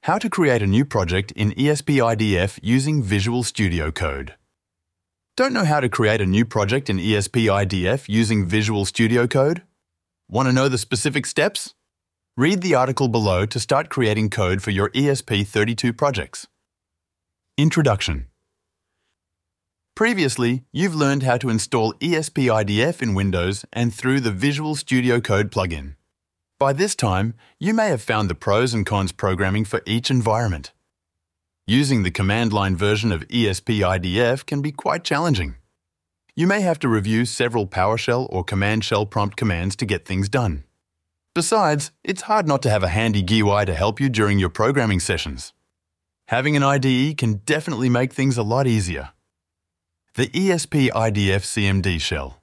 How to create a new project in ESP-IDF using Visual Studio Code. Don't know how to create a new project in ESP-IDF using Visual Studio Code? Want to know the specific steps? Read the article below to start creating code for your ESP32 projects. Introduction. Previously, you've learned how to install ESP-IDF in Windows and through the Visual Studio Code plugin. By this time, you may have found the pros and cons programming for each environment. Using the command line version of ESP-IDF can be quite challenging. You may have to review several PowerShell or Command Shell prompt commands to get things done. Besides, it's hard not to have a handy GUI to help you during your programming sessions. Having an IDE can definitely make things a lot easier. The ESP-IDF CMD shell.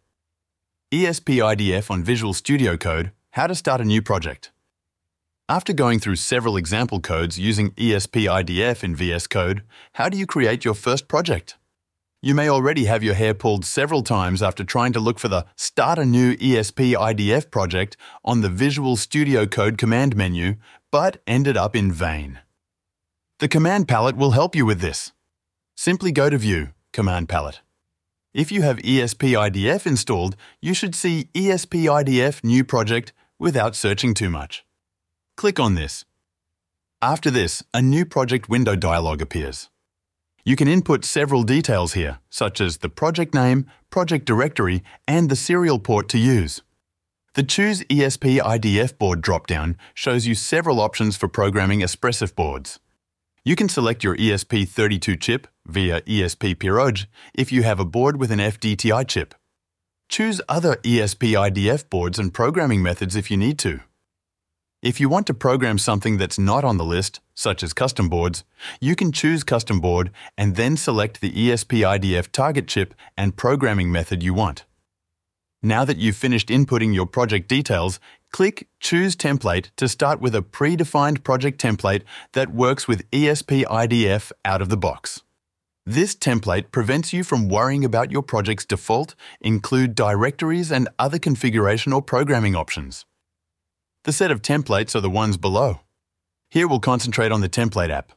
ESP-IDF on Visual Studio Code. How to start a new project. After going through several example codes using ESP-IDF in VS Code, how do you create your first project? You may already have your hair pulled several times after trying to look for the Start a New ESP-IDF project on the Visual Studio Code command menu, but ended up in vain. The command palette will help you with this. Simply go to View, Command Palette. If you have ESP-IDF installed, you should see ESP-IDF New Project without searching too much. Click on this. After this, a new project window dialog appears. You can input several details here, such as the project name, project directory, and the serial port to use. The Choose ESP-IDF board dropdown shows you several options for programming Espressif boards. You can select your ESP32 chip via ESP Pirogue if you have a board with an FDTI chip. Choose other ESP-IDF boards and programming methods if you need to. If you want to program something that's not on the list, such as custom boards, you can choose Custom Board and then select the ESP-IDF target chip and programming method you want. Now that you've finished inputting your project details, click Choose Template to start with a predefined project template that works with ESP-IDF out of the box. This template prevents you from worrying about your project's default, include directories and other configuration or programming options. The set of templates are the ones below. Here we'll concentrate on the template app.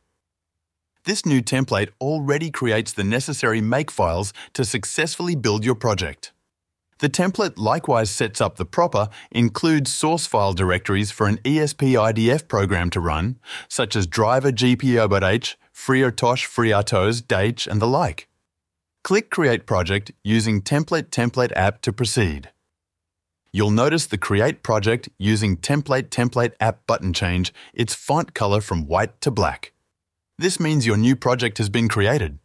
This new template already creates the necessary makefiles to successfully build your project. The template likewise sets up the proper include source file directories for an ESP-IDF program to run, such as driver GPO.h, FreeRTOS, FreeRTOS, DH, and the like. Click Create Project using Template App to proceed. You'll notice the Create Project using Template App button change its font color from white to black. This means your new project has been created.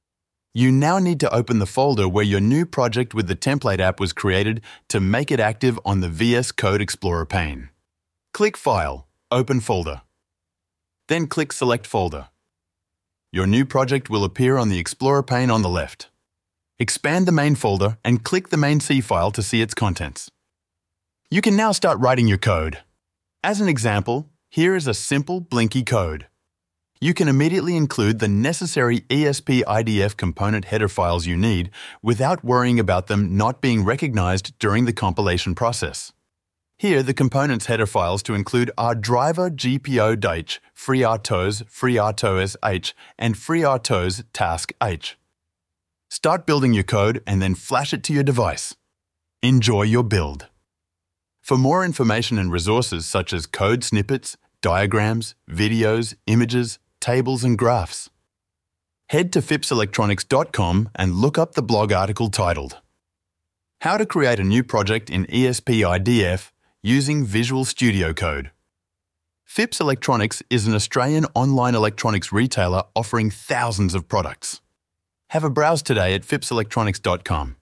You now need to open the folder where your new project with the template app was created to make it active on the VS Code Explorer pane. Click File, Open Folder. Then click Select Folder. Your new project will appear on the Explorer pane on the left. Expand the main folder and click the main C file to see its contents. You can now start writing your code. As an example, here is a simple Blinky code. You can immediately include the necessary ESP-IDF component header files you need without worrying about them not being recognized during the compilation process. Here, the components header files to include are driver GPO.h, FreeRTOS, FreeRTOS-H, and FreeRTOS task-H. Start building your code and then flash it to your device. Enjoy your build. For more information and resources such as code snippets, diagrams, videos, images, tables and graphs, head to phipselectronics.com and look up the blog article titled How to Create a New Project in ESP-IDF Using Visual Studio Code. Phipps Electronics is an Australian online electronics retailer offering thousands of products. Have a browse today at phipselectronics.com.